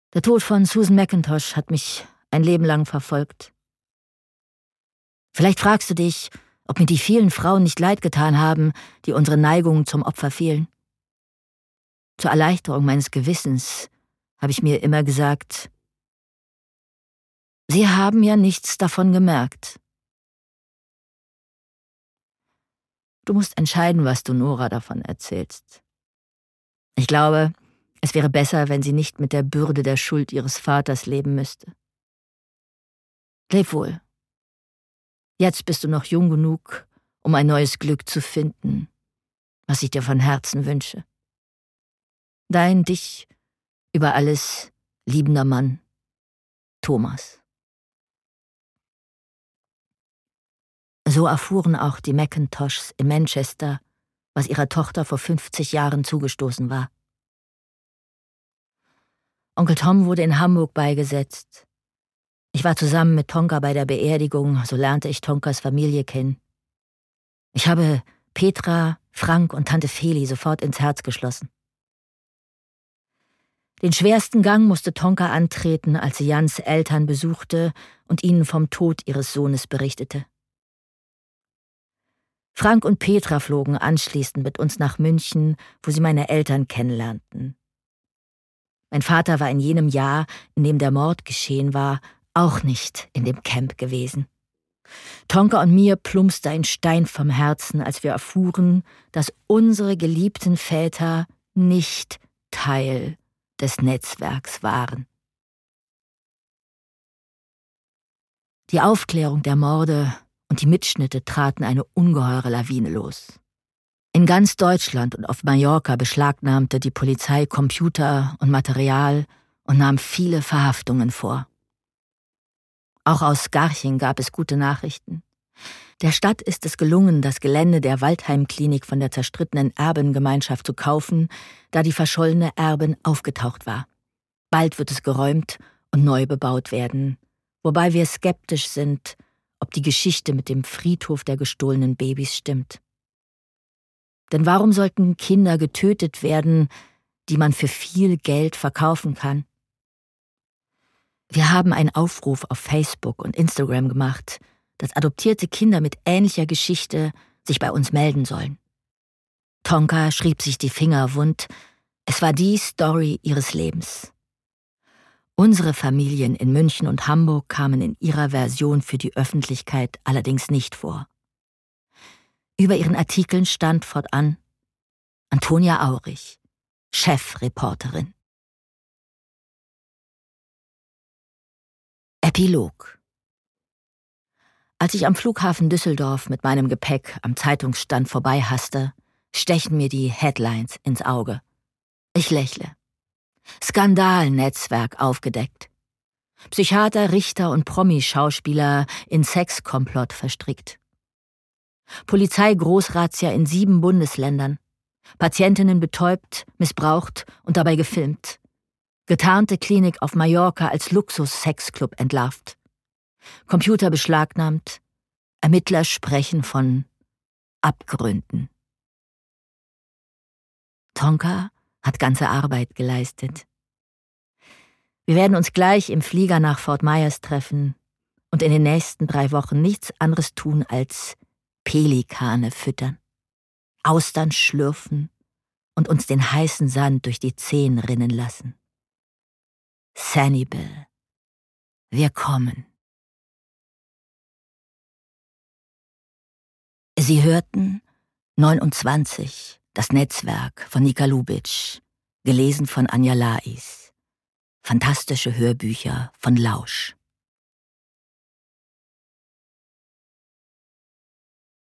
Der Tod von Susan McIntosh hat mich ein Leben lang verfolgt. Vielleicht fragst du dich, ob mir die vielen Frauen nicht leid getan haben, die unseren Neigungen zum Opfer fielen. Zur Erleichterung meines Gewissens habe ich mir immer gesagt, sie haben ja nichts davon gemerkt. Du musst entscheiden, was du Nora davon erzählst. Ich glaube, es wäre besser, wenn sie nicht mit der Bürde der Schuld ihres Vaters leben müsste. Leb wohl. Jetzt bist du noch jung genug, um ein neues Glück zu finden, was ich dir von Herzen wünsche. Dein dich über alles liebender Mann, Thomas. So erfuhren auch die McIntoshs in Manchester, was ihrer Tochter vor 50 Jahren zugestoßen war. Onkel Tom wurde in Hamburg beigesetzt. Ich war zusammen mit Tonka bei der Beerdigung, so lernte ich Tonkas Familie kennen. Ich habe Petra, Frank und Tante Feli sofort ins Herz geschlossen. Den schwersten Gang musste Tonka antreten, als sie Jans Eltern besuchte und ihnen vom Tod ihres Sohnes berichtete. Frank und Petra flogen anschließend mit uns nach München, wo sie meine Eltern kennenlernten. Mein Vater war in jenem Jahr, in dem der Mord geschehen war, auch nicht in dem Camp gewesen. Tonka und mir plumpste ein Stein vom Herzen, als wir erfuhren, dass unsere geliebten Väter nicht Teil des Netzwerks waren. Die Aufklärung der Morde und die Mitschnitte traten eine ungeheure Lawine los. In ganz Deutschland und auf Mallorca beschlagnahmte die Polizei Computer und Material und nahm viele Verhaftungen vor. Auch aus Garching gab es gute Nachrichten. Der Stadt ist es gelungen, das Gelände der Waldheim-Klinik von der zerstrittenen Erbengemeinschaft zu kaufen, da die verschollene Erbin aufgetaucht war. Bald wird es geräumt und neu bebaut werden, wobei wir skeptisch sind, ob die Geschichte mit dem Friedhof der gestohlenen Babys stimmt. Denn warum sollten Kinder getötet werden, die man für viel Geld verkaufen kann? Wir haben einen Aufruf auf Facebook und Instagram gemacht, dass adoptierte Kinder mit ähnlicher Geschichte sich bei uns melden sollen. Tonka schrieb sich die Finger wund, es war die Story ihres Lebens. Unsere Familien in München und Hamburg kamen in ihrer Version für die Öffentlichkeit allerdings nicht vor. Über ihren Artikeln stand fortan Antonia Aurich, Chefreporterin. Epilog. Als ich am Flughafen Düsseldorf mit meinem Gepäck am Zeitungsstand vorbeihaste, stechen mir die Headlines ins Auge. Ich lächle. Skandalnetzwerk aufgedeckt. Psychiater, Richter und Promi-Schauspieler in Sexkomplott verstrickt. Polizei-Großrazzia in 7 Bundesländern. Patientinnen betäubt, missbraucht und dabei gefilmt. Getarnte Klinik auf Mallorca als Luxus-Sexclub entlarvt. Computer beschlagnahmt. Ermittler sprechen von Abgründen. Tonka hat ganze Arbeit geleistet. Wir werden uns gleich im Flieger nach Fort Myers treffen und in den nächsten 3 Wochen nichts anderes tun als Pelikane füttern, Austern schlürfen und uns den heißen Sand durch die Zehen rinnen lassen. Sanibel, wir kommen. Sie hörten 29, das Netzwerk von Nika Lubitsch, gelesen von Anja Lais. Fantastische Hörbücher von Lausch.